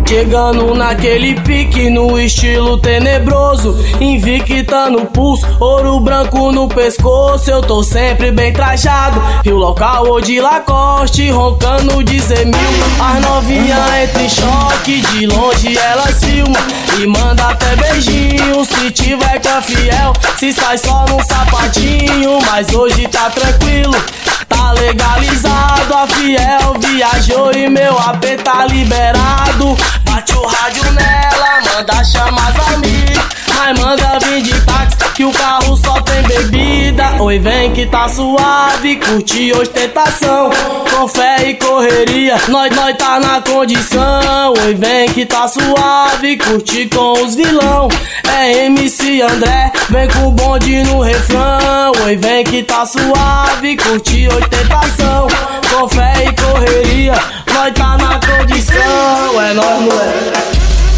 Chegando naquele pique, no estilo tenebroso, invictando o pulso, ouro branco no pescoço. Eu tô sempre bem trajado, Rio Local ou de Lacoste, roncando de Z1000. As novinha entra em choque, de longe elas filmam e manda até beijinho. Se tiver com a fiel, se sai só num sapatinho. Mas hoje tá tranquilo, tá legalizado. A fiel viajou e meu AP tá liberado. Bate o rádio nela, manda chamar as amigas, mas manda vir de táxi que o carro só tem bebida. Oi, vem que tá suave, curte ostentação, com fé e correria, nós tá na condição. Oi, vem que tá suave, curte com os vilão. É MC André, vem com o bonde no refrão. Oi, vem que tá suave, curte ostentação, com fé e correria, nós tá na condição. É nóis, moleque.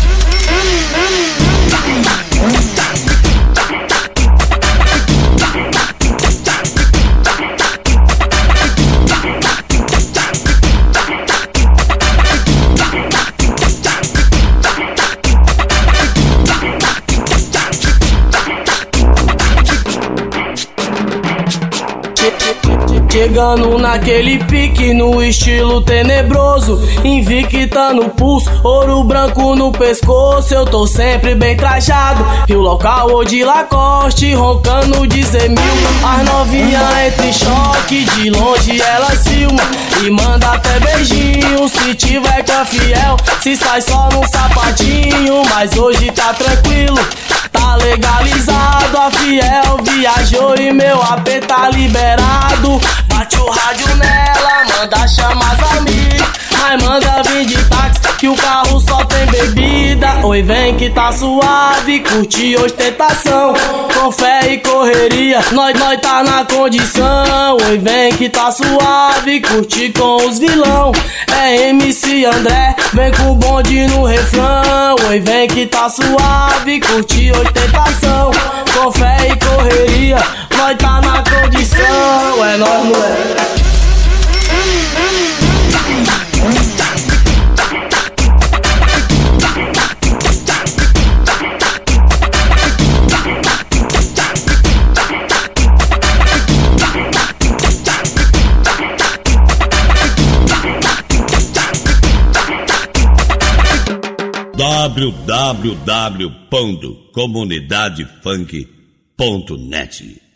Chegando naquele pique, no estilo tenebroso, invictando o pulso, ouro branco no pescoço. Eu tô sempre bem trajado, Rio Local ou de Lacoste, roncando de Z1000. As novinha entra em choque, de longe elas filmam e manda até beijinho. Se tiver com a fiel, se sai só num sapatinho. Mas hoje tá tranquilo, tá legalizado. A fiel viajou e meu AP tá liberado. Bate o rádio nela, manda chamar as amigas, mas manda vir de táxi que o carro só tem bebida. Oi, vem que tá suave, curte ostentação, com fé e correria, nós tá na condição. Oi, vem que tá suave, curte com os vilão. É MC André, vem com o bonde no refrão. Oi, vem que tá suave, curte ostentação, com fé e correria, nós tá na condição. É nóis, moleque. www.comunidadefunk.net